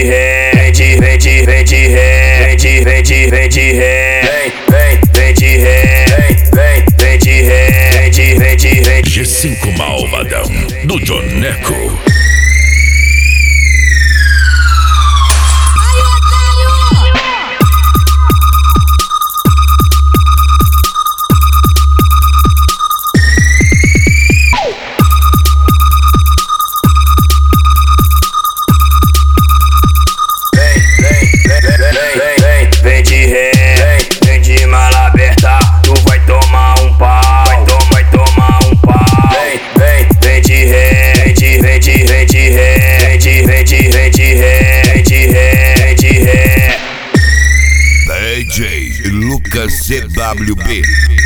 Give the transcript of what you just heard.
ré, vem de ré, vem de ré, vem de ré, vem de ré, vem de ré, vem de ré, vem de ré. G5 Malvadão do Joneco. Vem de ré, vem de mala aberta, tu vai tomar um pau, vai tomar um pau. Vem de ré, vem de ré, vem de ré, vem de ré, vem de ré, vem de ré, vem de ré. DJ Lucas CWB.